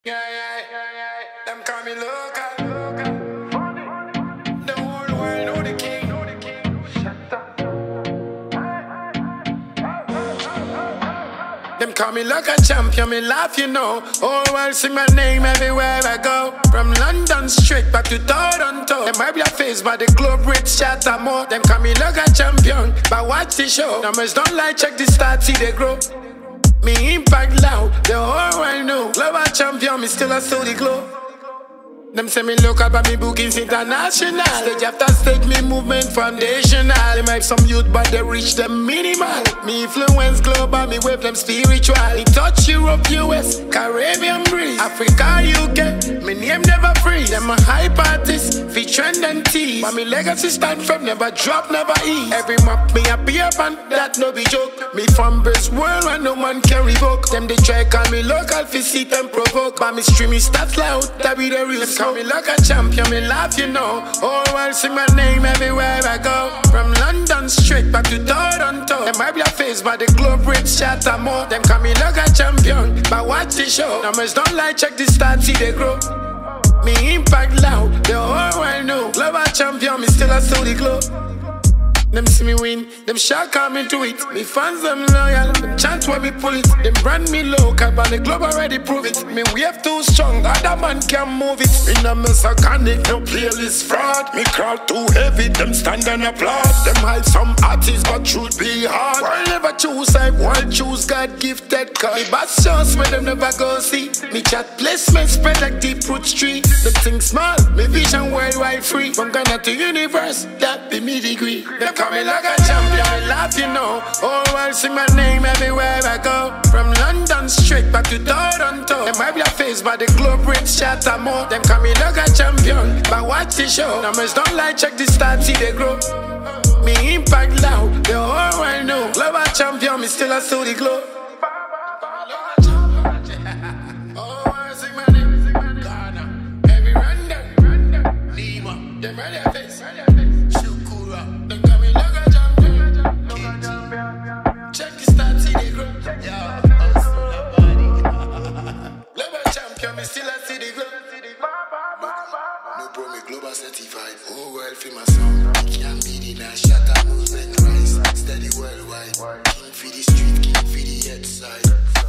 Them call me local. The whole world know the king. Shut up. Them call me local champion, me laugh, you know. Whole world see my name everywhere I go. From London straight back to Toronto. Them might be a face, but the globe rich shatter more. Them call me local champion, but watch the show. Numbers don't lie, check the stats, see they grow. Me impact loud, the whole world know. Global champion, me still a steal the glow. Them say me local, but me bookings international. Stage after stage, me movement foundational. Them hype some youth, but they reach them minimal. Me influence global, me wave them spiritual. Me touch Europe, US, Caribbean breeze, Africa, UK. Me name never free. Them a hype artist, fi trend and tease. But me legacy stand firm, never drop, never ease. Every map me appear on, that no be joke. Me from best world where no man can revoke. Them they try call me local, fi see them provoke. But me stream me stats loud, that be the real. Call me like a champion, me laugh, you know. Whole world see my name everywhere I go. From London straight back to Toronto. Them might be a face, but the globe rich shatter more. Them call me like a champion, but watch the show. Numbers don't lie, check the stats, see they grow. Me impact loud, the whole world know. Global champion, me still a steal the glow. Them see me win, them shot come into it. Me fans them loyal, them chant when me pull it. Them brand me local, but the globe already prove it. Me wave too strong, other man can move it. In a mess of conic, no playlist fraud. Me crowd too heavy, them stand and applaud. Them hide some artists, but truth be hard. World never choose, I world choose God gifted. Cause me best chance where them never go see. Me chat placement spread like deep roots tree. Them think small, me vision worldwide free. From Ghana to universe, that be me degree. Them call me like a champion, I laugh, you know. Whole world see my name everywhere I go. From London straight back to Toronto. Them might be a face, but the globe rich shatter more. Them call me like a champion, but watch the show. Numbers don't lie, check the stats, see they grow. Me impact loud, the whole world know. Global champion, me still a steal the glow. Them ready a face, Shukura. Them call me like a champion. Check the stats, see they grow. Yeah, global champion, me still a see the glow. No bro, me global certified. Whole world feel my sound. Can't be the shatter movement rise. Steady worldwide. King for the street, king for the head side.